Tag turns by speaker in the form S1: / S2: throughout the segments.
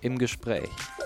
S1: im Gespräch.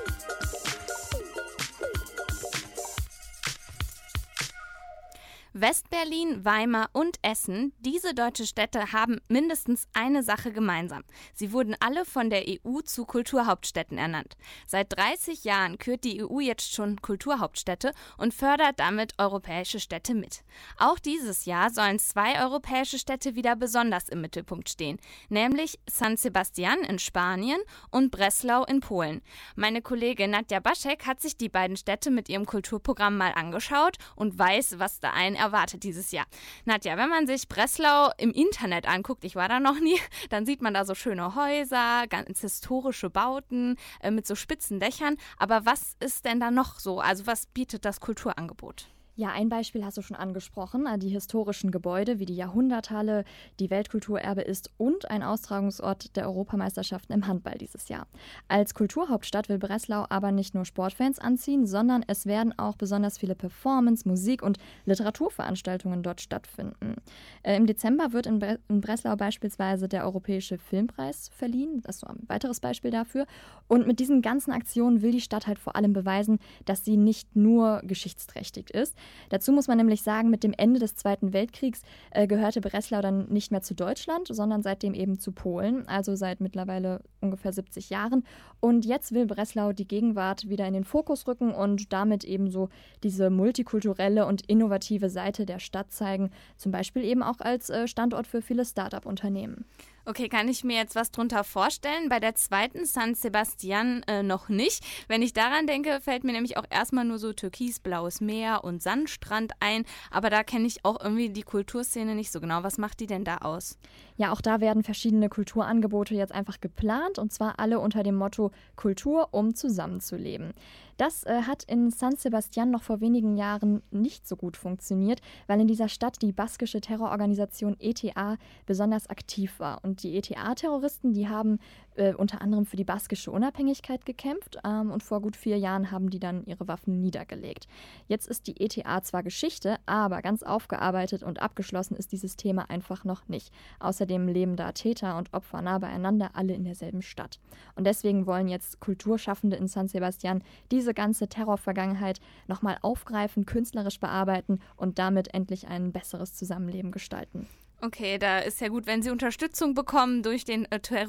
S2: West-Berlin, Weimar und Essen, diese deutsche Städte haben mindestens eine Sache gemeinsam. Sie wurden alle von der EU zu Kulturhauptstädten ernannt. Seit 30 Jahren kürt die EU jetzt schon Kulturhauptstädte und fördert damit europäische Städte mit. Auch dieses Jahr sollen 2 europäische Städte wieder besonders im Mittelpunkt stehen, nämlich San Sebastian in Spanien und Breslau in Polen. Meine Kollegin Nadja Baschek hat sich die beiden Städte mit ihrem Kulturprogramm mal angeschaut und weiß, was da einen erwartet dieses Jahr. Nadja, wenn man sich Breslau im Internet anguckt, ich war da noch nie, dann sieht man da so schöne Häuser, ganz historische Bauten mit so spitzen Dächern. Aber was ist denn da noch so? Also was bietet das Kulturangebot?
S3: Ja, ein Beispiel hast du schon angesprochen, die historischen Gebäude wie die Jahrhunderthalle, die Weltkulturerbe ist und ein Austragungsort der Europameisterschaften im Handball dieses Jahr. Als Kulturhauptstadt will Breslau aber nicht nur Sportfans anziehen, sondern es werden auch besonders viele Performance-, Musik- und Literaturveranstaltungen dort stattfinden. Im Dezember wird in Breslau beispielsweise der Europäische Filmpreis verliehen, das ist so ein weiteres Beispiel dafür. Und mit diesen ganzen Aktionen will die Stadt halt vor allem beweisen, dass sie nicht nur geschichtsträchtig ist. Dazu muss man nämlich sagen, mit dem Ende des Zweiten Weltkriegs gehörte Breslau dann nicht mehr zu Deutschland, sondern seitdem eben zu Polen, also seit mittlerweile ungefähr 70 Jahren. Und jetzt will Breslau die Gegenwart wieder in den Fokus rücken und damit eben so diese multikulturelle und innovative Seite der Stadt zeigen, zum Beispiel eben auch als Standort für viele Start-up-Unternehmen.
S2: Okay, kann ich mir jetzt was drunter vorstellen? Bei der zweiten San Sebastian noch nicht. Wenn ich daran denke, fällt mir nämlich auch erstmal nur so türkisblaues Meer und Sandstrand ein. Aber da kenne ich auch irgendwie die Kulturszene nicht so genau. Was macht die denn da aus?
S3: Ja, auch da werden verschiedene Kulturangebote jetzt einfach geplant und zwar alle unter dem Motto Kultur, um zusammenzuleben. Das hat in San Sebastian noch vor wenigen Jahren nicht so gut funktioniert, weil in dieser Stadt die baskische Terrororganisation ETA besonders aktiv war. Und die ETA-Terroristen, die haben unter anderem für die baskische Unabhängigkeit gekämpft und vor gut 4 Jahren haben die dann ihre Waffen niedergelegt. Jetzt ist die ETA zwar Geschichte, aber ganz aufgearbeitet und abgeschlossen ist dieses Thema einfach noch nicht. Außerdem leben da Täter und Opfer nah beieinander, alle in derselben Stadt. Und deswegen wollen jetzt Kulturschaffende in San Sebastian diese ganze Terrorvergangenheit nochmal aufgreifen, künstlerisch bearbeiten und damit endlich ein besseres Zusammenleben gestalten.
S2: Okay, da ist ja gut, wenn sie Unterstützung bekommen durch den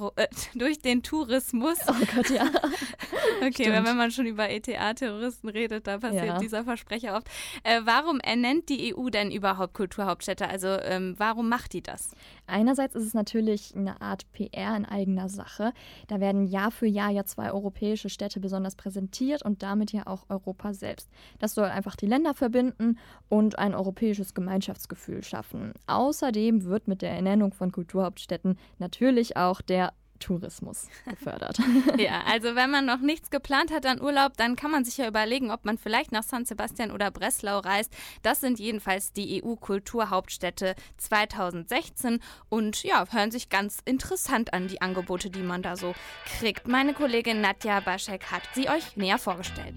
S2: Tourismus.
S3: Oh Gott, ja.
S2: Okay, wenn man schon über ETA-Terroristen redet, da passiert dieser Versprecher oft. Warum ernennt die EU denn überhaupt Kulturhauptstädte? Also warum macht die das?
S3: Einerseits ist es natürlich eine Art PR in eigener Sache. Da werden Jahr für Jahr ja 2 europäische Städte besonders präsentiert und damit ja auch Europa selbst. Das soll einfach die Länder verbinden und ein europäisches Gemeinschaftsgefühl schaffen. Außerdem wird mit der Ernennung von Kulturhauptstädten natürlich auch der Tourismus gefördert.
S2: Ja, also wenn man noch nichts geplant hat an Urlaub, dann kann man sich ja überlegen, ob man vielleicht nach San Sebastian oder Breslau reist. Das sind jedenfalls die EU-Kulturhauptstädte 2016 und ja, hören sich ganz interessant an, die Angebote, die man da so kriegt. Meine Kollegin Nadja Baschek hat sie euch näher vorgestellt.